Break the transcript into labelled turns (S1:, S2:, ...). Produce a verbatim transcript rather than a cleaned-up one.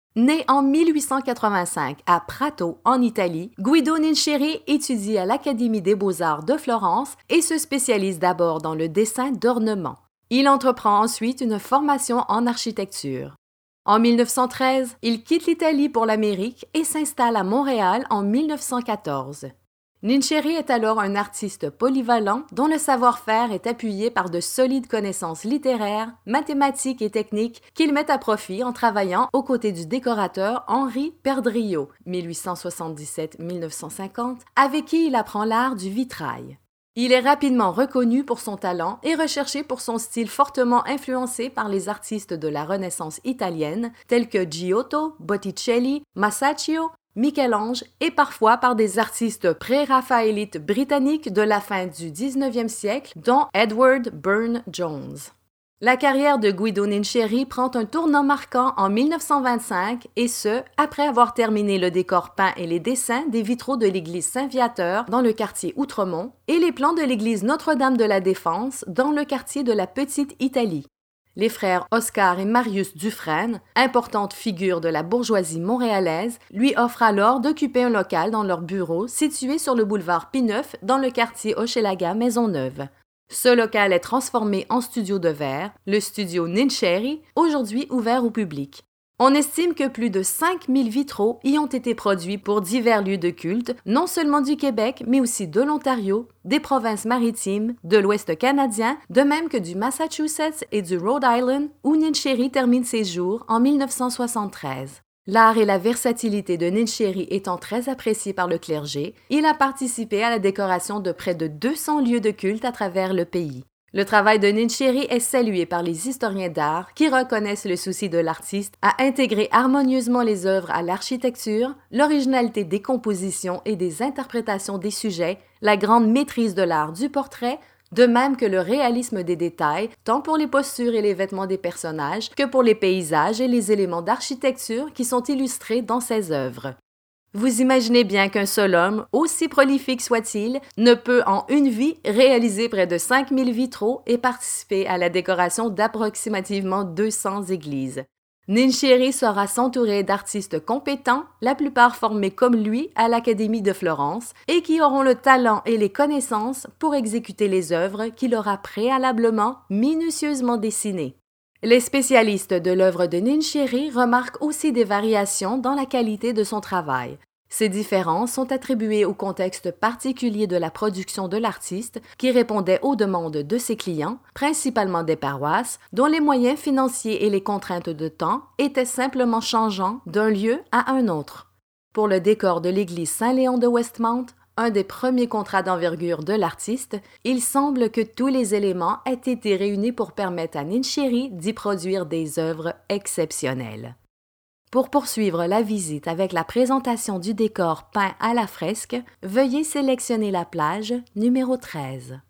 S1: Né en mille huit cent quatre-vingt-cinq à Prato, en Italie, Guido Nincheri étudie à l'Académie des beaux-arts de Florence et se spécialise d'abord dans le dessin d'ornement. Il entreprend ensuite une formation en architecture. En mille neuf cent treize, il quitte l'Italie pour l'Amérique et s'installe à Montréal en mille neuf cent quatorze. Nincheri est alors un artiste polyvalent dont le savoir-faire est appuyé par de solides connaissances littéraires, mathématiques et techniques qu'il met à profit en travaillant aux côtés du décorateur Henri Perdriau, mille huit cent soixante-dix-sept à mille neuf cent cinquante, avec qui il apprend l'art du vitrail. Il est rapidement reconnu pour son talent et recherché pour son style fortement influencé par les artistes de la Renaissance italienne tels que Giotto, Botticelli, Masaccio, Michel-Ange et parfois par des artistes pré-raphaélites britanniques de la fin du dix-neuvième siècle, dont Edward Burne-Jones. La carrière de Guido Nincheri prend un tournant marquant en mille neuf cent vingt-cinq, et ce, après avoir terminé le décor peint et les dessins des vitraux de l'église Saint-Viateur dans le quartier Outremont et les plans de l'église Notre-Dame de la Défense dans le quartier de la Petite-Italie. Les frères Oscar et Marius Dufresne, importantes figures de la bourgeoisie montréalaise, lui offrent alors d'occuper un local dans leur bureau situé sur le boulevard Pineuf dans le quartier Hochelaga-Maisonneuve. Ce local est transformé en studio de verre, le studio Nincheri, aujourd'hui ouvert au public. On estime que plus de cinq mille vitraux y ont été produits pour divers lieux de culte, non seulement du Québec, mais aussi de l'Ontario, des provinces maritimes, de l'Ouest canadien, de même que du Massachusetts et du Rhode Island, où Nincheri termine ses jours en mille neuf cent soixante-treize. L'art et la versatilité de Nincheri étant très appréciés par le clergé, il a participé à la décoration de près de deux cents lieux de culte à travers le pays. Le travail de Nincheri est salué par les historiens d'art qui reconnaissent le souci de l'artiste à intégrer harmonieusement les œuvres à l'architecture, l'originalité des compositions et des interprétations des sujets, la grande maîtrise de l'art du portrait, de même que le réalisme des détails, tant pour les postures et les vêtements des personnages que pour les paysages et les éléments d'architecture qui sont illustrés dans ses œuvres. Vous imaginez bien qu'un seul homme, aussi prolifique soit-il, ne peut en une vie réaliser près de cinq mille vitraux et participer à la décoration d'approximativement deux cents églises. Nincheri saura s'entourer d'artistes compétents, la plupart formés comme lui à l'Académie de Florence, et qui auront le talent et les connaissances pour exécuter les œuvres qu'il aura préalablement minutieusement dessinées. Les spécialistes de l'œuvre de Nincheri remarquent aussi des variations dans la qualité de son travail. Ces différences sont attribuées au contexte particulier de la production de l'artiste qui répondait aux demandes de ses clients, principalement des paroisses, dont les moyens financiers et les contraintes de temps étaient simplement changeants d'un lieu à un autre. Pour le décor de l'église Saint-Léon de Westmount, un des premiers contrats d'envergure de l'artiste, il semble que tous les éléments aient été réunis pour permettre à Nincheri d'y produire des œuvres exceptionnelles. Pour poursuivre la visite avec la présentation du décor peint à la fresque, veuillez sélectionner la plage numéro treize.